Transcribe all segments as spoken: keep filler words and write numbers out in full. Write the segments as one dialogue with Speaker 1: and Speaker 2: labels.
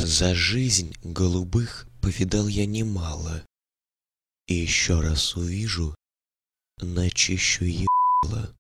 Speaker 1: За жизнь голубых повидал я немало, и еще раз увижу, начищу ебало.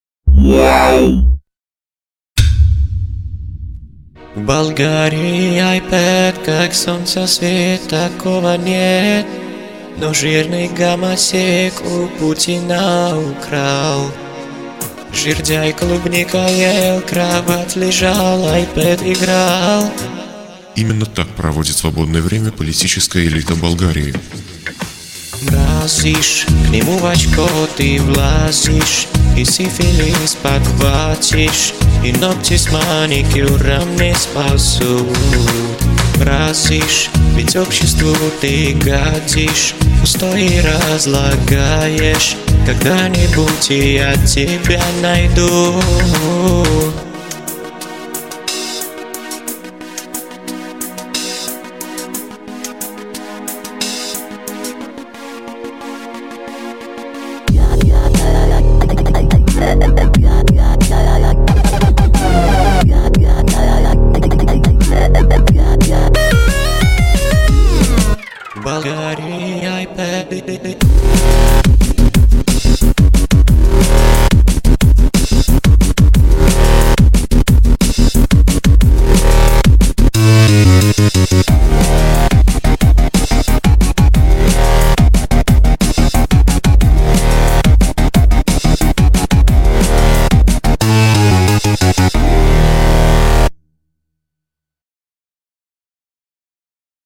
Speaker 1: В Болгарии iPad, как солнце свет, такого нет. Но жирный гомосек у Путина украл. Жирдяй клубника ел, кровать лежал, iPad играл.
Speaker 2: Именно так проводит свободное время политическая элита Болгарии.
Speaker 1: Бразишь, к нему в очко ты влазишь, и сифилис подхватишь, и ногти с маникюром не спасут. Бразишь, ведь обществу ты гадишь, пустой разлагаешь. Когда-нибудь я тебя найду.